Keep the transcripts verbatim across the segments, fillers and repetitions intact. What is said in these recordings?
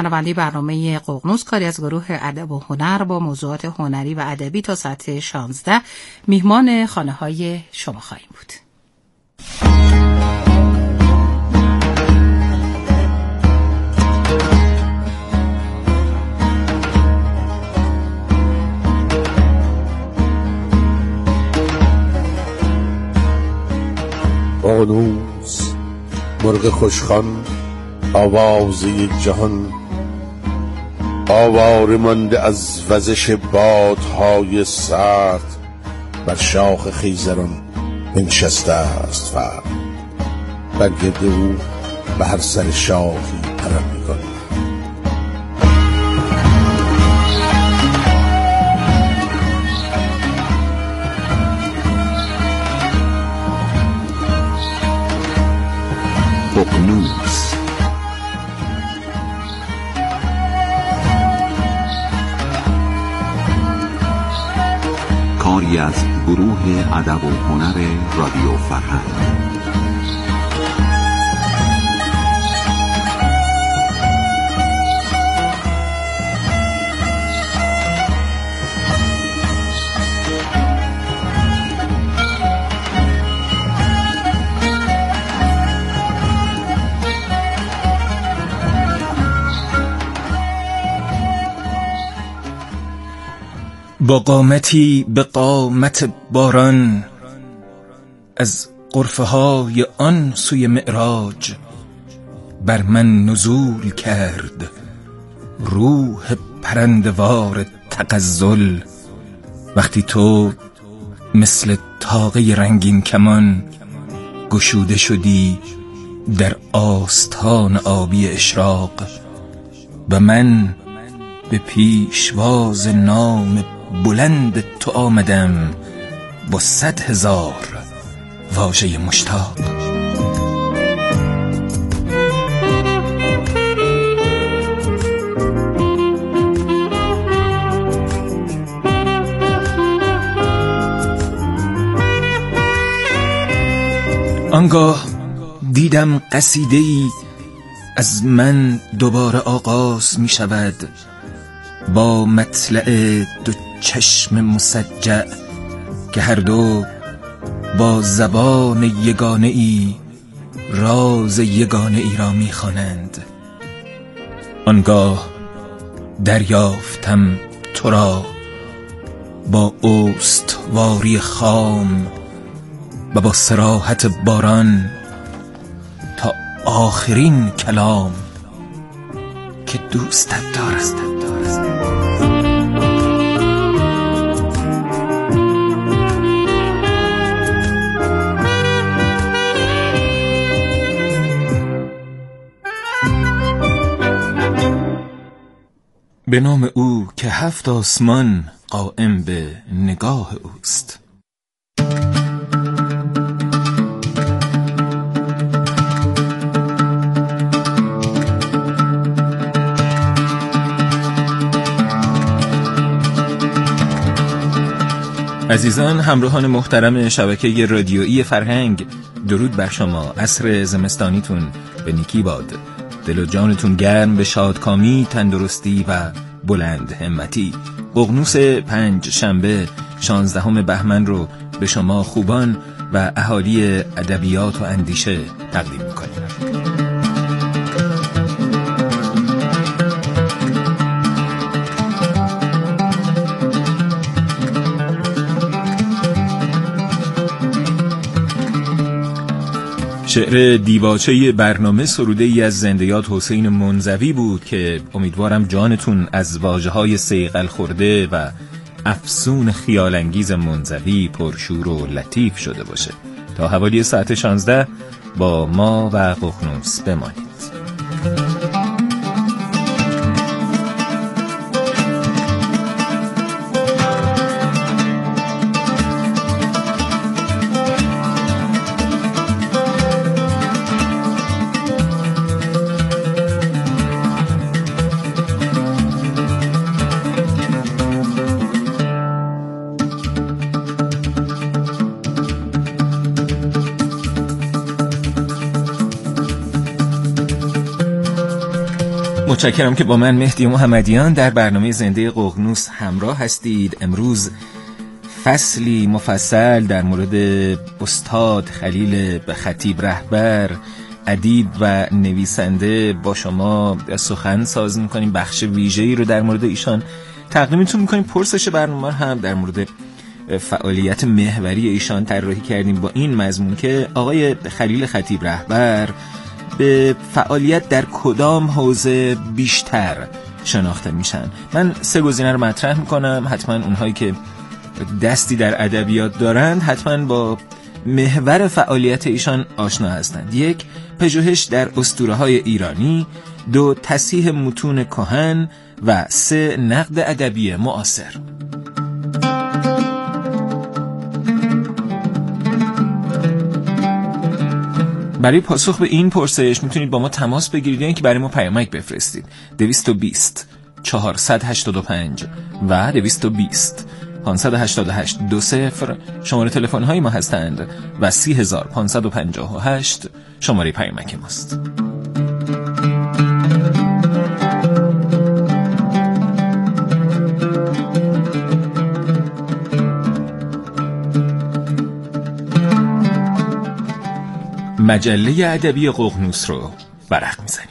شنونده برنامه ققنوس کاری از گروه ادب و هنر با موضوعات هنری و ادبی تا ساعت شانزده میهمان خانه های شما خواهیم بود. ققنوس مرغ خوشخوان آوازه جهان، آواره مانده از وزش بادهای سرد، بر شاخ خیزران بنشسته است فرد، بر گرد او به هر سر شاخی پرندگان. ققنوس کاری از گروه ادب و هنر رادیو فرهنگ. با قامتی به قامت باران، از غرفه های آن سوی معراج بر من نزول کرد روح پرندوار تغزل. وقتی تو مثل طاقه رنگین کمان گشوده شدی در آستان آبی اشراق و من به پیشواز نام بلند تو آمدم با صد هزار واژه مشتاق. آنگاه دیدم قصیده‌ای از من دوباره آغاز می شود، با مطلع دو چشم مسجع که هر دو با زبان یگانه ای راز یگانه ای را می خوانند. آنگاه دریافتم تو را با استواری خام و با صراحت باران تا آخرین کلام که دوستت دارم. به نام او که هفت آسمان قائم به نگاه اوست. عزیزان همراهان محترم شبکه رادیویی فرهنگ، درود بر شما. عصر زمستانیتون به نیکی باد، دل و جانتون گرم به شادکامی، تندرستی و بلند همتی. ققنوس پنج شنبه شانزدهم بهمن رو به شما خوبان و اهالی ادبیات و اندیشه تقدیم می‌کنیم. شعر دیباچه برنامه سروده ای از زندیات حسین منزوی بود که امیدوارم جانتون از واژه‌های صیقل خورده و افسون خیالانگیز منزوی پرشور و لطیف شده باشه. تا حوالی ساعت شانزده با ما و ققنوس بمانید. متشکرم که با من مهدی محمدیان در برنامه زنده ققنوس همراه هستید. امروز فصلی مفصل در مورد استاد خلیل خطیب رهبر، ادیب و نویسنده با شما سخن ساز می‌کنیم. بخش ویژه‌ای رو در مورد ایشان تقدیمتون می‌کنیم. پرسش برنامه هم در مورد فعالیت محوری ایشان طراحی کردیم با این مضمون که آقای خلیل خطیب رهبر به فعالیت در کدام حوزه بیشتر شناخته میشن. من سه گزینه رو مطرح میکنم، حتما اونهایی که دستی در ادبیات دارند حتما با محور فعالیت ایشان آشنا هستند. یک، پژوهش در اسطوره‌های ایرانی، دو، تصحیح متون کهن و سه، نقد ادبی معاصر. برای پاسخ به این پرسش میتونید با ما تماس بگیرید یا اینکه برای ما پیامک بفرستید. دویست و بیست چهارصد و هشتاد و پنج و دویست و بیست پانصد و هشتاد و هشت دو صفر شماره تلفن های ما هستند و سی هزار پانصد و پنجاه و هشت شماره پیامک ماست. مجله ادبی ققنوس رو ورق میزنیم.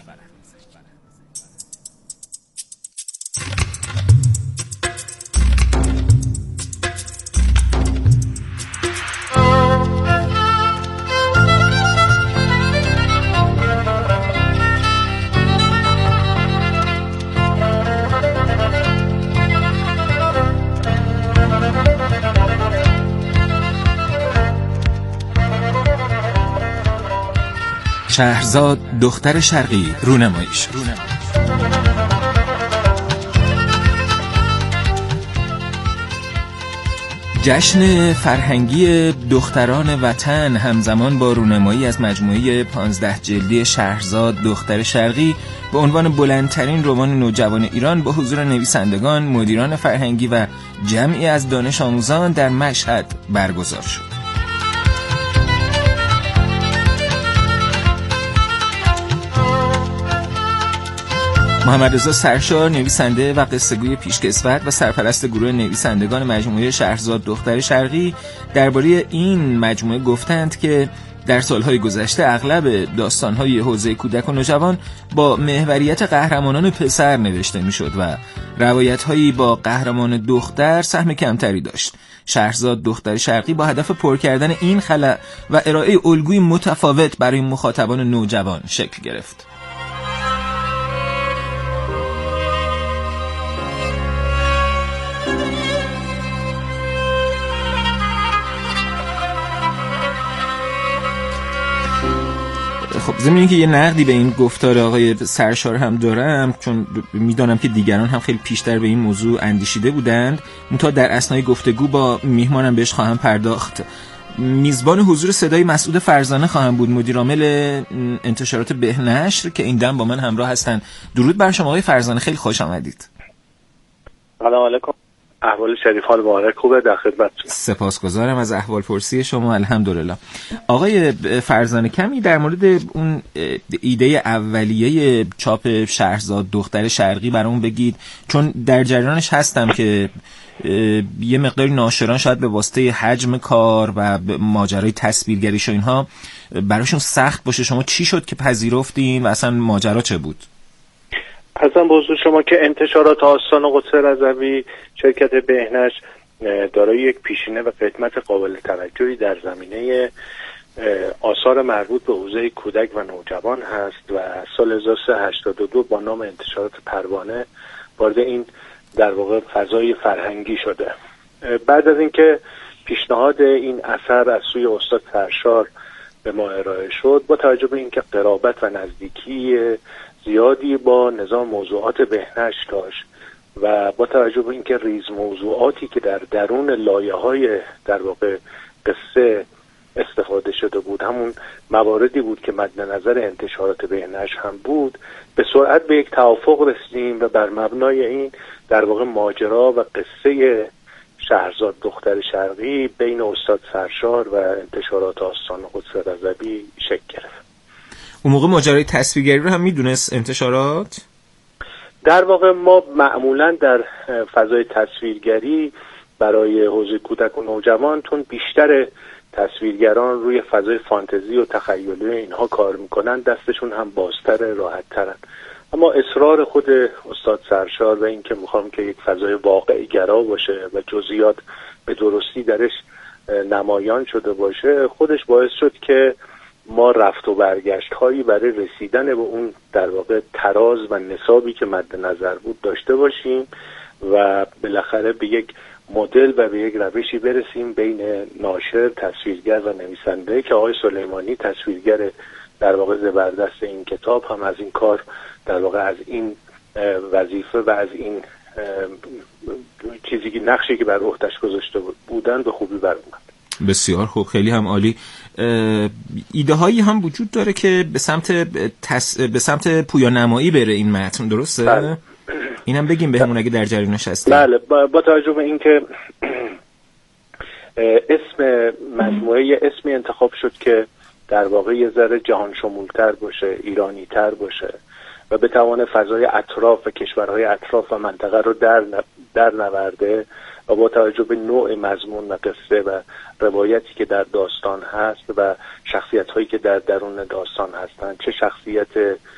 شهرزاد دختر شرقی رونماییش. جشن فرهنگی دختران وطن همزمان با رونمایی از مجموعه پانزده جلدی شهرزاد دختر شرقی به عنوان بلندترین رمان نوجوان ایران با حضور نویسندگان، مدیران فرهنگی و جمعی از دانش آموزان در مشهد برگزار شد. محمد رضا سرشار، نویسنده و قصه‌گوی پیشکسوت و سرپرست گروه نویسندگان مجموعه شهرزاد دختر شرقی درباره این مجموعه گفتند که در سالهای گذشته اغلب داستان‌های حوزه کودک و نوجوان با محوریت قهرمانان پسر نوشته می‌شد و روایت‌هایی با قهرمان دختر سهم کمتری داشت. شهرزاد دختر شرقی با هدف پر کردن این خلأ و ارائه الگوی متفاوت برای مخاطبان نوجوان شکل گرفت. خب ضمن که یه نقدی به این گفتار آقای سرشار هم دارم، چون میدانم که دیگران هم خیلی پیشتر به این موضوع اندیشیده بودند، منتها در اثنای گفتگو با میهمانم بهش خواهم پرداخت. میزبان حضور صدای مسعود فرزانه خواهم بود، مدیر عامل انتشارات بهنشر که این دم با من همراه هستند. درود بر شما آقای فرزانه، خیلی خوش آمدید. سلام علیکم. احوال شریف حال مبارک، خوبه؟ در خدمتتون. سپاسگزارم از احوال پرسی شما. الحمدلله. آقای فرزانه کمی در مورد اون ایده اولیه چاپ شهرزاد دختر شرقی برامون بگید، چون در جریانش هستم که یه مقداری ناشران شاید به واسطه حجم کار و ماجرای تصویرگریش و اینها براشون سخت باشه. شما چی شد که پذیرفتین و اصلا ماجرا چه بود؟ حسن بزرگ شما که انتشارات آستان قدس رضوی شرکت بهنش دارای یک پیشینه و خدمت قابل توجهی در زمینه آثار مربوط به حوزه کودک و نوجوان هست و سال هزار و سیصد و هشتاد و دو با نام انتشارات پروانه وارد این در واقع فضای فرهنگی شده. بعد از اینکه پیشنهاد این اثر از سوی استاد سرشار به ما ارائه شد، با توجه به اینکه قرابت و نزدیکی زیادی با نظام موضوعات بهنش داشت و با توجه به اینکه ریز موضوعاتی که در درون لایه‌های در واقع قصه استفاده شده بود همون مواردی بود که مد نظر انتشارات بهنش هم بود، به سرعت به یک توافق رسیدیم و بر مبنای این در واقع ماجرا و قصه شهرزاد دختر شرقی بین استاد سرشار و انتشارات آستان قدس رضوی شکل گرفت. اون موقع ماجرای تصویرگری رو هم میدونست انتشارات؟ در واقع ما معمولا در فضای تصویرگری برای حوزه کودک و نوجوان تون بیشتر تصویرگران روی فضای فانتزی و تخیلی اینها کار میکنن، دستشون هم بازتر، راحت ترن. اما اصرار خود استاد سرشار و این که میخوام که یک فضای واقعی گرا باشه و جزئیات به درستی درش نمایان شده باشه، خودش باعث شد که ما رفت و برگشت هایی برای رسیدن به اون در واقع تراز و نصابی که مد نظر بود داشته باشیم و بالاخره به یک مدل و به یک روشی برسیم بین ناشر، تصویرگر و نویسنده که آقای سلیمانی تصویرگر در واقع زبردست این کتاب هم از این کار در واقع از این وظیفه و از این چیزی که نقشی که بر عهده‌اش گذاشته بودن به خوبی برآمد. بسیار خوب، خیلی هم عالی. ایده هایی هم وجود داره که به سمت تس... به سمت پویانمایی بره این متن، درسته؟ بله. اینم بگیم بهمون اگه در جریانش هستیم. بله، با, با توجه به اینکه اسم مجموعه اسمی انتخاب شد که در واقع یه ذره جهان شمولتر باشه، ایرانی تر باشه و بتوانه فضای اطراف و کشورهای اطراف و منطقه رو در در نورده و با توجه به نوع مضمون و قصه و روایتی که در داستان هست و شخصیت‌هایی که در درون داستان هستند، چه شخصیت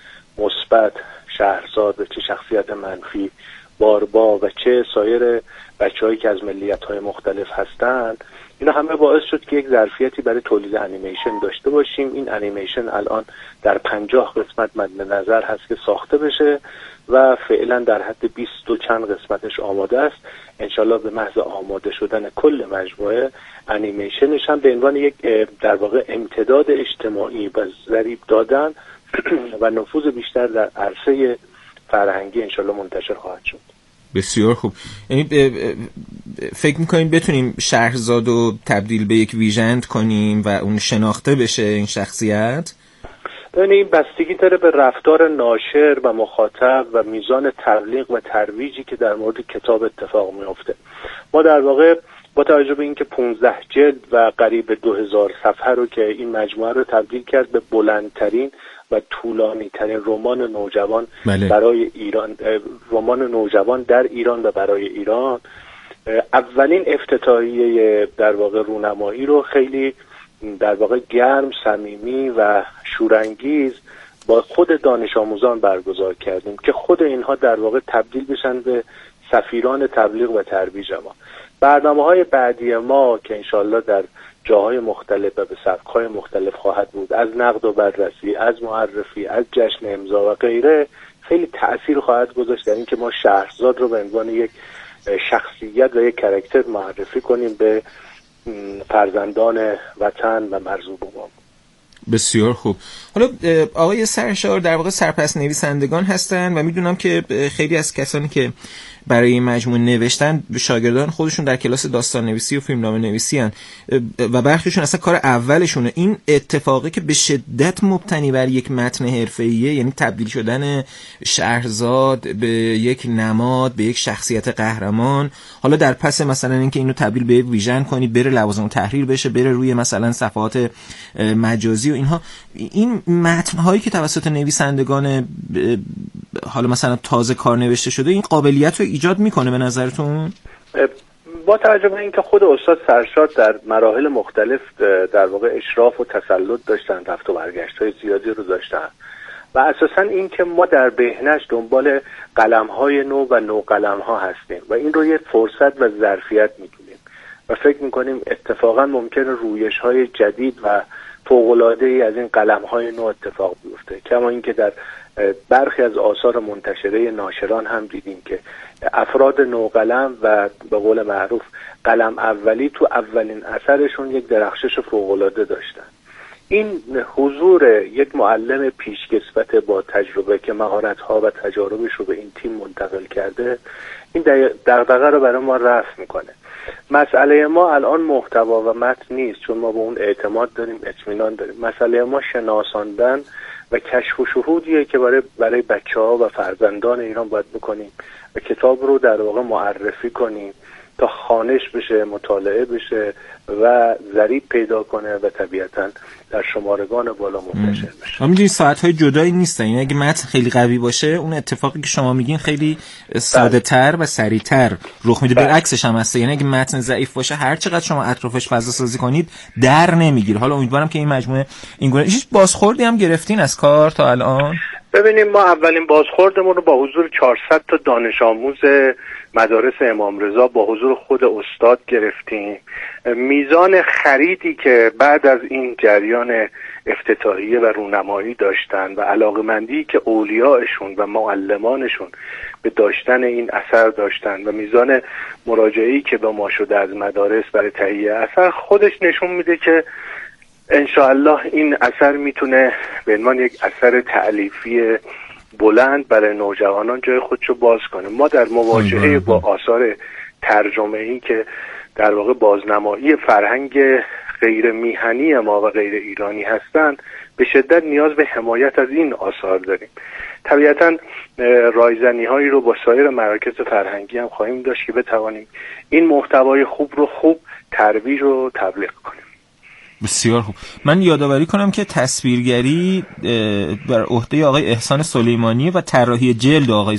مثبت شهرزاد و چه شخصیت منفی باربا و چه سایر بچه‌هایی که از ملیت‌های مختلف هستند، اینا همه باعث شد که یک ظرفیتی برای تولید انیمیشن داشته باشیم. این انیمیشن الان در پنجاه قسمت مد نظر هست که ساخته بشه و فعلا در حد بیست و چند قسمتش آماده است. انشالله به محض آماده شدن کل مجموعه انیمیشنش هم به عنوان یک در واقع امتداد اجتماعی و ضریب دادن و نفوذ بیشتر در عرصه فرهنگی انشالله منتشر خواهد شد. بسیار خوب. یعنی فکر میکنیم بتونیم شهرزاد رو تبدیل به یک ویژند کنیم و اون شناخته بشه این شخصیت؟ یعنی این بستگی داره به رفتار ناشر و مخاطب و میزان تبلیغ و ترویجی که در مورد کتاب اتفاق میفته. ما در واقع با توجه به اینکه پانزده جلد و قریب دو هزار صفحه رو که این مجموعه رو تبدیل کرد به بلندترین و طولانی ترین رمان نوجوان بله. برای ایران، رمان نوجوان در ایران و برای ایران، اولین افتتاحیه در واقع رونمایی رو خیلی در واقع گرم، صمیمی و شورانگیز با خود دانش آموزان برگزار کردیم که خود اینها در واقع تبدیل بشن به سفیران تبلیغ و ترویج ما. برنامه‌های بعدی ما که انشالله در جاهای مختلف و به سبک‌های مختلف خواهد بود، از نقد و بررسی، از معرفی، از جشن امضا و غیره، خیلی تأثیر خواهد گذاشت در اینکه ما شهرزاد رو به عنوان یک شخصیت و یک کاراکتر معرفی کنیم به فرزندان وطن و مرزوبان. بسیار خوب. حالا آقای سرشار در واقع سرپرست نویسندگان هستن و میدونم که خیلی از کسانی که برای این مجموعه نوشتن شاگردان خودشون در کلاس داستان نویسی و فیلمنامه نویسی هن و برخیشون اصلا کار اولشونه. این اتفاقی که به شدت مبتنی بر یک متن حرفه‌ایه، یعنی تبدیل شدن شهرزاد به یک نماد، به یک شخصیت قهرمان، حالا در پس مثلا اینکه اینو تبدیل به یک ویژن کنی، بره لوازم تحریر بشه، بره روی مثلا صفحات مجازی و اینها، این متن‌هایی که توسط نویسندگان حالا مثلا تازه کار نوشته شده این قابلیت رو ایجاد میکنه به نظرتون؟ با توجه به اینکه خود استاد سرشاد در مراحل مختلف در واقع اشراف و تسلط داشتن، رفت و برگشت‌های زیادی رو داشتن و اساساً این که ما در بهنش دنبال قلم‌های نو و نو قلم‌ها هستیم و این رو یه فرصت و ظرفیت می‌دونیم و فکر می‌کنیم اتفاقاً ممکنه رویش‌های جدید و فوق‌العاده‌ای از این قلم‌های نو اتفاق بیفته. کما اینکه در برخی از آثار منتشره ناشران هم دیدیم که افراد نوقلم و به قول معروف قلم اولی تو اولین اثرشون یک درخشش فوق‌العاده داشتن. این حضور یک معلم پیشکسوت با تجربه که مهارت‌ها و تجاربش رو به این تیم منتقل کرده، این دغدغه رو برای ما رفع میکنه. مسئله ما الان محتوا و متن نیست، چون ما به اون اعتماد داریم، اطمینان داریم. مسئله ما شناساندن و کشف و شهودیه که برای برای بچه‌ها و فرزندان ایران باید بکنیم و کتاب رو در واقع معرفی کنیم تا خوانش بشه، مطالعه بشه و ضریب پیدا کنه و طبیعتاً در شمارگان بالا منتشر بشه. می‌دونید ساعت‌های جدایی نیستن، یعنی اگه متن خیلی قوی باشه اون اتفاقی که شما میگین خیلی ساده‌تر و سریع‌تر رخ میده. برعکسش هم هست، یعنی اگه متن ضعیف باشه هر چقدر شما اطرافش فضا سازی کنید در نمیگیره. حالا امیدوارم که این مجموعه اینگونه هیچ بازخوردی هم گرفتین از کار تا الان؟ ببینیم ما اولین بازخوردمون رو با حضور چهارصد تا دانش آموز مدارس امام رضا با حضور خود استاد گرفتیم. میزان خریدی که بعد از این جریان افتتاحیه و رونمایی داشتن و علاقمندی که اولیاءشون و معلمانشون به داشتن این اثر داشتن و میزان مراجعه‌ای که به ما شده از مدارس برای تهیه اثر خودش نشون میده که انشاءالله این اثر میتونه به عنوان یک اثر تألیفی بلند برای نوجوانان جای خودشو باز کنه. ما در مواجهه با آثار ترجمه‌ای که در واقع بازنمایی فرهنگ غیر میهنی ما و غیر ایرانی هستند به شدت نیاز به حمایت از این آثار داریم. طبیعتاً رایزنی هایی رو با سایر مراکز فرهنگی هم خواهیم داشت که بتوانیم این محتوای خوب رو خوب ترویج و تبلیغ کنیم. بسیار خوب. من یادآوری کنم که تصویرگری بر عهده آقای احسان سلیمانی و طراحی جلد آقای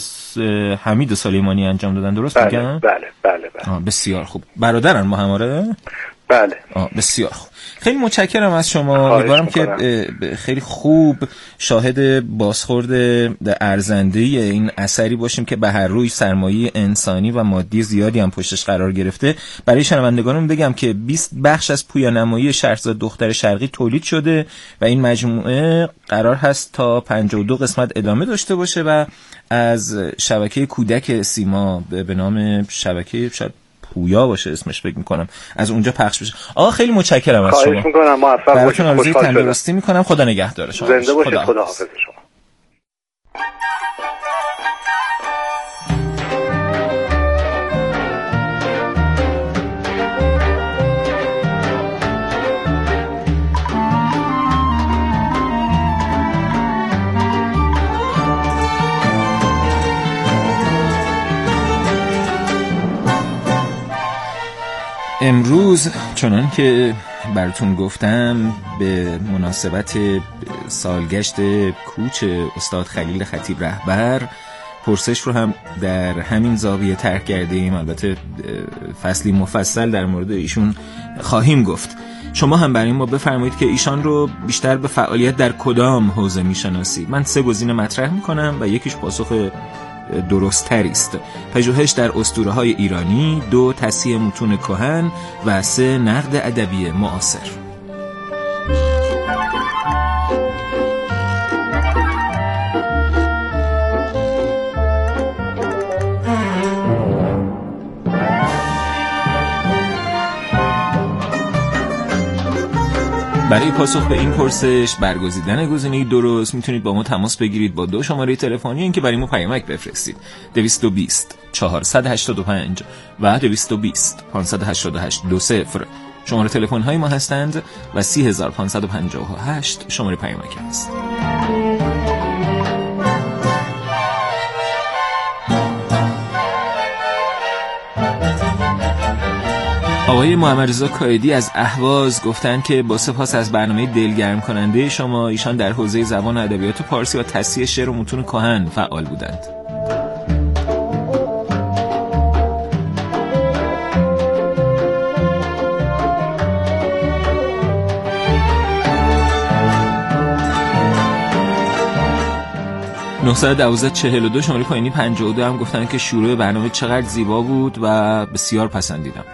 حمید سلیمانی انجام دادن، درست بله، میگم؟ بله بله بله. آه بسیار خوب. برادرن ما هماره؟ بله. آه بسیار خوب. خیلی متشکرم از شما. امیدوارم که خیلی خوب شاهد بازخورد ارزنده این اثری باشیم که به هر روی سرمایه انسانی و مادی زیادی هم پشتش قرار گرفته. برای شنوندگانم بگم که بیست بخش از پویانمایی شهرزاد دختر شرقی تولید شده و این مجموعه قرار هست تا پنجاه و دو قسمت ادامه داشته باشه و از شبکه کودک سیما به نام شبکه شاید پویا باشه اسمش فکر میکنم از اونجا پخش بشه. آقا خیلی متشکرم از شما. خواهش میکنم. موفق باشید. براتون آرزوی تندرستی میکنم. خدا نگهدار شما. زنده باشید. خدا حافظ شما. امروز چنان که براتون گفتم به مناسبت سالگشت کوچ استاد خلیل خطیب رهبر پرسش رو هم در همین زاویه طرح کردیم. البته فصلی مفصل در مورد ایشون خواهیم گفت. شما هم برای ما بفرمایید که ایشان رو بیشتر به فعالیت در کدام حوزه میشناسید. من سه گزینه مطرح میکنم و یکیش پاسخ درست تری است. پژوهش در اسطوره‌های ایرانی، دو تصحیح متون کهن و سه نقد ادبی معاصر. برای پاسخ به این پرسش برگزیدن گزینه درست میتونید با ما تماس بگیرید با دو شماره تلفنی این که برای ما پیامک بفرستید: دویست و بیست چهارصد و هشتاد و پنج و دویست و بیست پانصد و هشتاد و هشت دو صفر شماره تلفن های ما هستند و سی هزار و پانصد و پنجاه و هشت شماره پیامک هست. آقای محمد رضا کایدی از اهواز گفتن که با سپاس از برنامه دلگرم کننده شما، ایشان در حوزه زبان و ادبیات پارسی و تصحیح شعر و متون کهن فعال بودند. نه یک دو چهل و دو شماره پایینی پنجاه و دو هم گفتن که شروع برنامه چقدر زیبا بود و بسیار پسندیدم.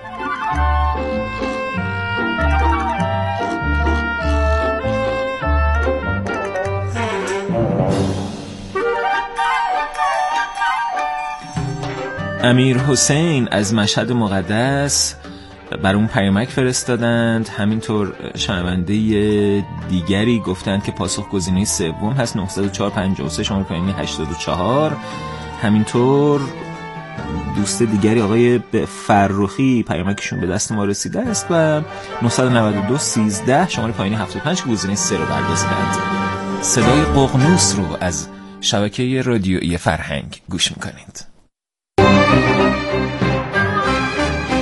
امیر حسین از مشهد مقدس بر اون پیامک فرستادند. همینطور شنونده دیگری گفتند که پاسخ گزینه سوم هست نه صفر چهار پنج سه شماره پایینی هشتاد و چهار. همینطور دوست دیگری آقای فرخی پیامکشون به دست ما رسیده است و نه نه دو سیزده شماره پایینی هفتاد و پنج که گزینه سه رو برگزیدند. صدای ققنوس رو از شبکه رادیویی فرهنگ گوش میکنید.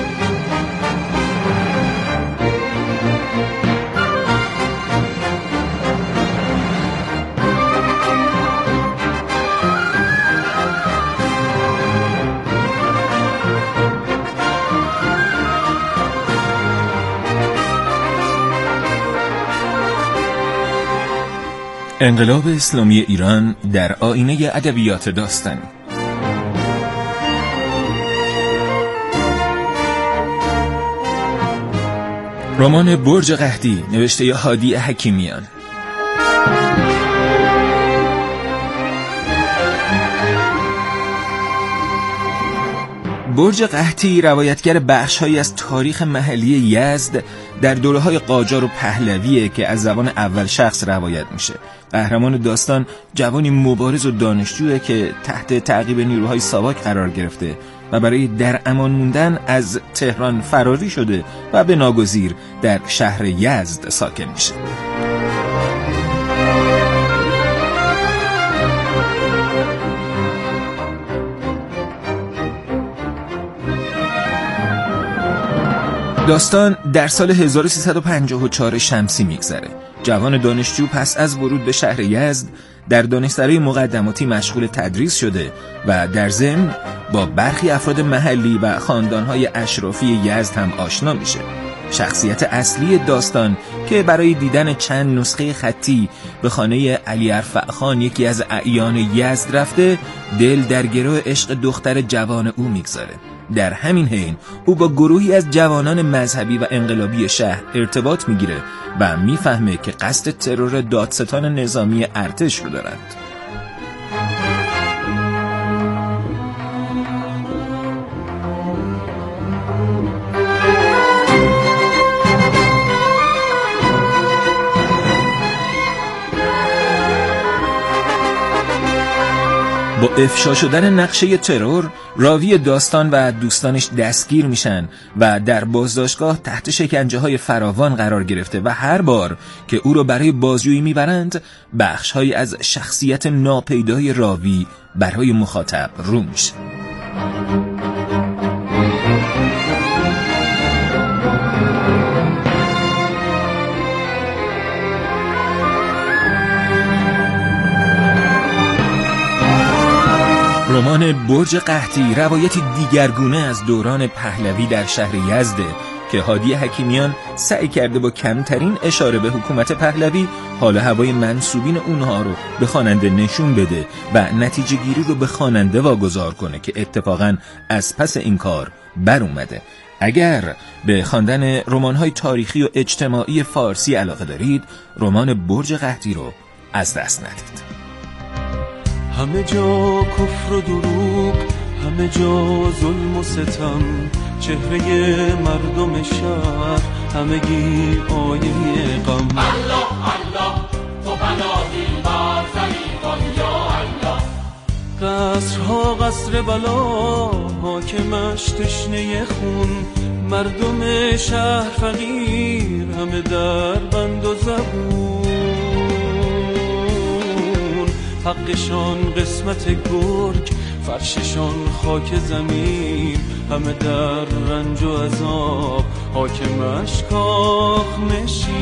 انقلاب اسلامی ایران در آینه ادبیات داستانی. رمان برج قحطی نوشته هادی حکیمیان. برج قحطی روایتگر بخش‌هایی از تاریخ محلی یزد در دوره‌های قاجار و پهلویه که از زبان اول شخص روایت میشه. قهرمان داستان جوانی مبارز و دانشجویه که تحت تعقیب نیروهای ساواک قرار گرفته و برای در امان موندن از تهران فراری شده و به ناگزیر در شهر یزد ساکن میشه. داستان در سال هزار و سیصد و پنجاه و چهار شمسی میگذره. جوان دانشجو پس از ورود به شهر یزد در دانشسرای مقدماتی مشغول تدریس شده و در ضمن با برخی افراد محلی و خاندانهای اشرافی یزد هم آشنا میشه. شخصیت اصلی داستان که برای دیدن چند نسخه خطی به خانه علی ارفع خان یکی از اعیان یزد رفته، دل در گرو عشق دختر جوان او میگذاره. در همین حین او با گروهی از جوانان مذهبی و انقلابی شهر ارتباط میگیره و میفهمه که قصد ترور دادستان نظامی ارتش رو دارند. با افشا شدن نقشه ترور، راوی داستان و دوستانش دستگیر میشن و در بازداشتگاه تحت شکنجه های فراوان قرار گرفته و هر بار که او را برای بازجویی میبرند، بخش‌هایی از شخصیت ناپیدای راوی برای مخاطب رو میشه. رمان برج قحطی روایتی دیگرگونه از دوران پهلوی در شهر یزده که هادی حکیمیان سعی کرده با کمترین اشاره به حکومت پهلوی حال و هوای منسوبین اونها رو به خواننده نشون بده و نتیجه گیری رو به خواننده واگذار کنه که اتفاقاً از پس این کار بر اومده. اگر به خواندن رمان‌های تاریخی و اجتماعی فارسی علاقه دارید، رمان برج قحطی رو از دست ندید. همه جا کفر و دروغ، همه جا ظلم و ستم، چهره مردم شهر همگی آینه غم. الله الله تو بنادی بر زلیقان یا الله. قصرها قصر بلا، حاکمش تشنه خون، مردم شهر فقیر همه در بند و زبون. حقشان قسمت گرگ، فرششان خاک زمین، همه در رنج و عذاب، حاکمش کاخ نشین.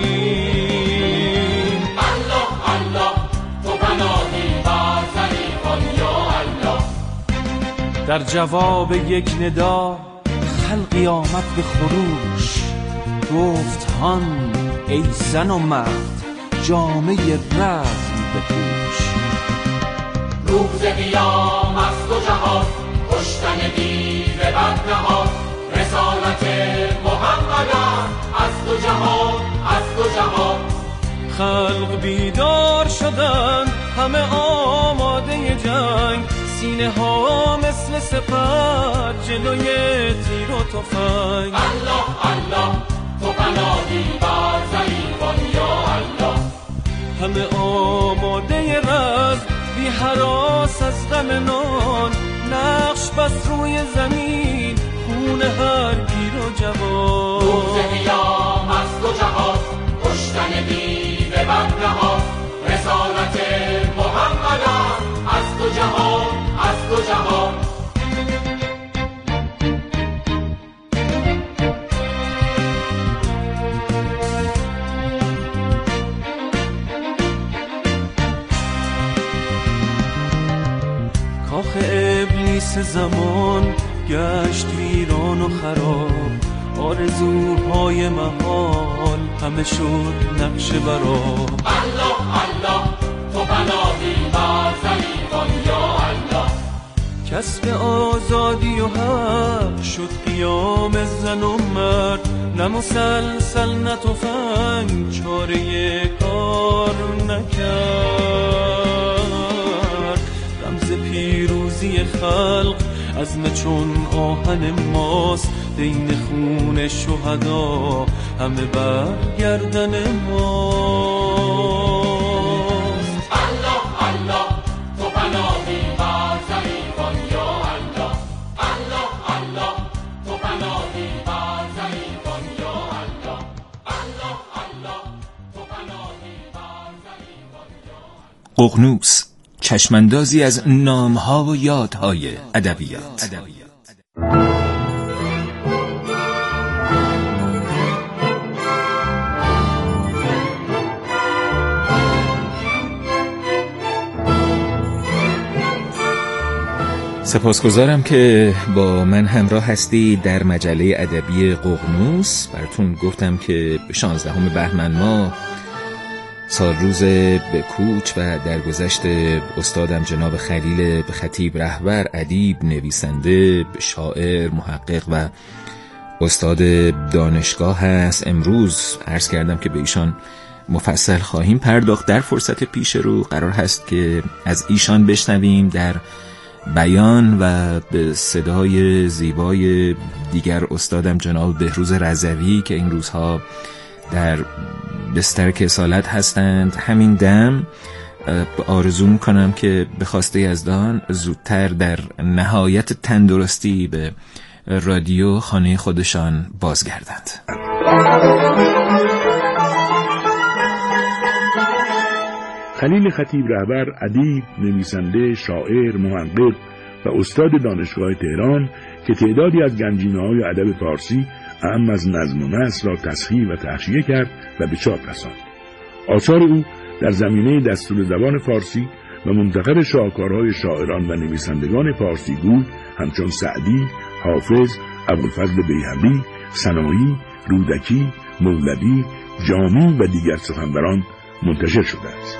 الله الله تو پناهی بر زلیقان یا الله. در جواب یک ندا خلقی آمد به خروش، گفت هان ای زن و مرد جامه رزم بپوش. روز قیام از دو جهان، کشتن دیو بدنهاد، رسالت محمد از دو جهان از دو جهان. خلق بیدار شدن همه آماده جنگ، سینه ها مثل سپر جلوی تیر و تفنگ. الله الله تو پناهی بر زلیقان یا الله. همه آماده رزم بی هراس از غم نان، نقش بس روی زمین خون هر پیر و جوان. روز قیام از دو جهان، کشتن دیو بدنهاد، رسالت محمد از دو جهان از دو جهان. کاخ ابلیس زمان گشت ویران و خراب، آرزوهای محال همه شد نقش برا. الله الله تو پناهی بر ضعیفان یا الله. کسب آزادی و حق شد قیام زن و مرد، نه مسلسل نه تفنگ چاره کار نکرد. رمز پیروزی خلق عزم چون آهن ماست، دین خون شهدا همه برگردن ماست. الله الله تو پناهی بر ضعیفان یا الله. الله الله تو پناهی بر ضعیفان یا الله. الله الله تو پناهی بر ضعیفان یا الله. ققنوس، چشماندازی از نام‌ها و یادهای ادبیات. سپاسگزارم که با من همراه هستی در مجله ادبی ققنوس. براتون گفتم که شانزدهم بهمن ماه سال روز به کوچ و درگذشت استادم جناب خلیل خطیب رهبر، ادیب، نویسنده، شاعر، محقق و استاد دانشگاه هست. امروز عرض کردم که به ایشان مفصل خواهیم پرداخت. در فرصت پیش رو قرار هست که از ایشان بشنویم در بیان و به صدای زیبای دیگر استادم جناب بهروز رضوی که این روزها در بستر کسالت هستند. همین دم آرزو میکنم که به خواسته یزدان زودتر در نهایت تندرستی به رادیو خانه خودشان بازگردند. خلیل خطیب رهبر، ادیب، نویسنده، شاعر، محقق و استاد دانشگاه تهران که تعدادی از گنجینه‌های ادب فارسی اهم از نظم و نثر را تصحیح و تحشیه کرد و به چاپ رساند. آثار او در زمینه دستور زبان فارسی و منتخب شاهکارهای شاعران و نویسندگان فارسی گوی همچون سعدی، حافظ، ابوالفضل بیهقی، سنایی، رودکی، مولوی، جامی و دیگر سخنوران منتشر شده است.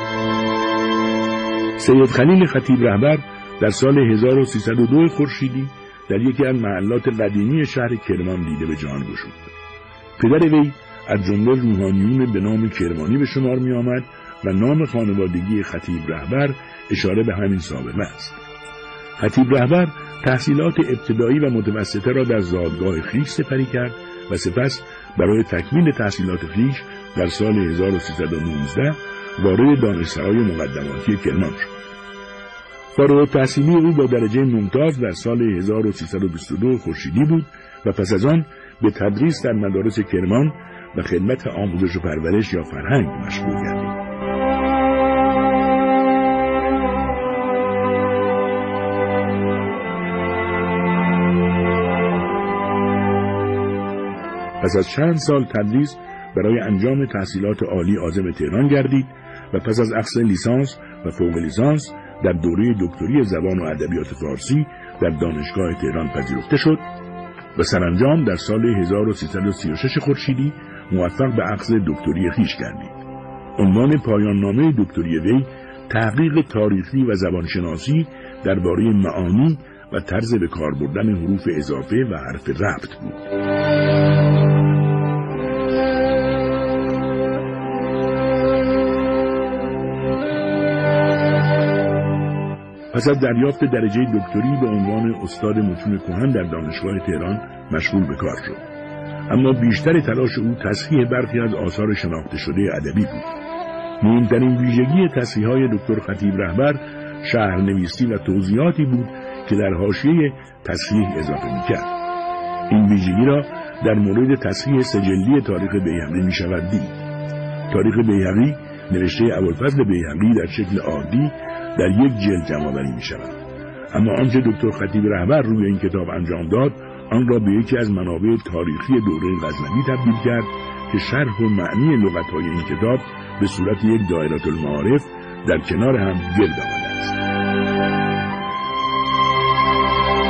سید خلیل خطیب رهبر در سال هزار و سیصد و دو خورشیدی در یکی از محلات قدیمی شهر کرمان دیده به جان گشود. پدر وی از جمله روحانیون به نام کرمانی به شمار می آمد و نام خانوادگی خطیب رهبر اشاره به همین سابقه است. خطیب رهبر تحصیلات ابتدایی و متوسطه را در زادگاه خویش سپری کرد و سپس برای تکمیل تحصیلات خویش در سال هزار و سیصد و نوزده وارد دانشسرای مقدماتی کرمان شد. فارغ التحصیلی او با درجه ممتاز در سال هزار و سیصد و بیست و دو خورشیدی بود و پس از آن به تدریس در مدارس کرمان و خدمت آموزش و پرورش یا فرهنگ مشغول گردید. پس از چند سال تدریس برای انجام تحصیلات عالی عازم تهران گردید و پس از اخذ لیسانس و فوق لیسانس در دوره دکتری زبان و ادبیات فارسی در دانشگاه تهران پذیرفته شد و سرانجام در سال هزار و سیصد و سی و شش خورشیدی موفق به اخذ دکتری خویش گردید. عنوان پایان نامه دکتری وی تحقیق تاریخی و زبانشناسی درباره معانی و طرز به کار بردن حروف اضافه و حرف ربط بود. پس از دریافت درجه دکتری به عنوان استاد متون کهن در دانشگاه تهران مشغول به کار شد. اما بیشتر تلاش او تصحیح برخی از آثار شناخته شده ادبی بود. مهمترین ویژگی تصحیح‌های دکتر خطیب رهبر شرح‌نویسی و توضیحاتی بود که در حاشیه تصحیح اضافه می‌کرد. این ویژگی را در مورد تصحیح سجلی تاریخ بیهقی می‌شود دید. تاریخ بیهقی نوشته ابوالفضل بیهقی در شکل عادی در یک جلد جمع‌آوری می‌شود. اما آنچه دکتر خطیب رهبر روی این کتاب انجام داد، آن را به یکی از منابع تاریخی دوره غزنوی تبدیل کرد که شرح و معنی لغت‌های این کتاب به صورت یک دایره المعارف در کنار هم گرد آورد.